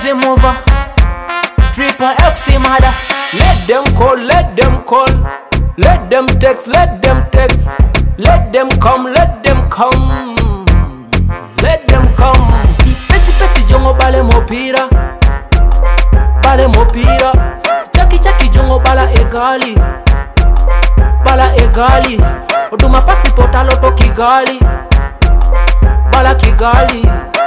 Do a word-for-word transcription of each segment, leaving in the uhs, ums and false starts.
Easy mover, triple X mother. Let them call, let them call. Let them text, let them text. Let them come, let them come. Let them come. Pesi pesi jongo bale mopira. Bale mopira. Chaki chaki jongo bala egali. Bala egali. Oduma passport aloto Kigali. Bala Kigali.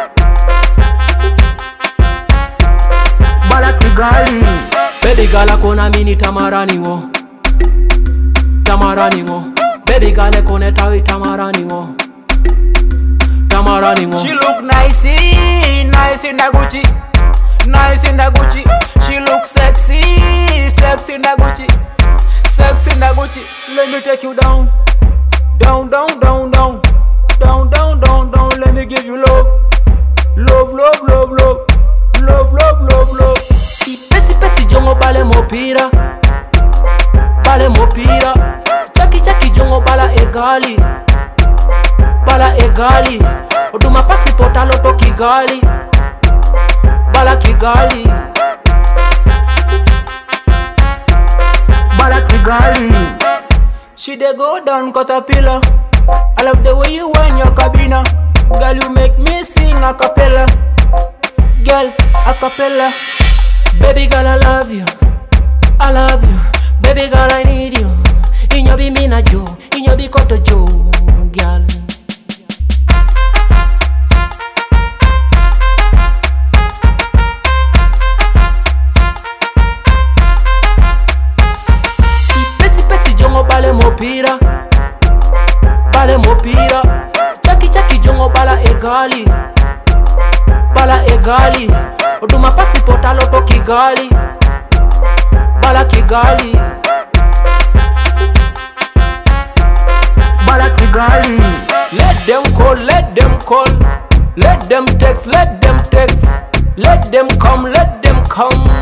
Bala Kigali. Baby gala kona mini tamarani wo. Tamarani wo. Baby gala kone tawi tamarani wo. Tamarani wo. She look nice, nice in the Gucci. Nice in the Gucci. She look sexy, sexy in the Gucci. Sexy in the Gucci. Let me take you down. Down, down, down, down. Down, down, down, down. Let me give you love. Love, love, love, love. Love, love, love, love. Pesi pesi jongo bale mopira. Bale mopira. Chaki chaki jongo bala egali. Bala egali. Oduma passport aloto Kigali. Bala Kigali. Bala Kigali. She dey go down caterpillar. I love the way you wear your cabina. Girl, you make me sing a cappella. Girl, a cappella. Baby girl, I love you. I love you. Baby girl, I need you. In your be mina jo. In your be koto jo. Girl. Pesi pesi jongo bale mopira. Bale mopira. Chaki chaki jongo bala egali. Bala egali. Oduma passport aloto Kigali. Bala Kigali. Bala Kigali. Let them call, let them call. Let them text, let them text. Let them come, let them come.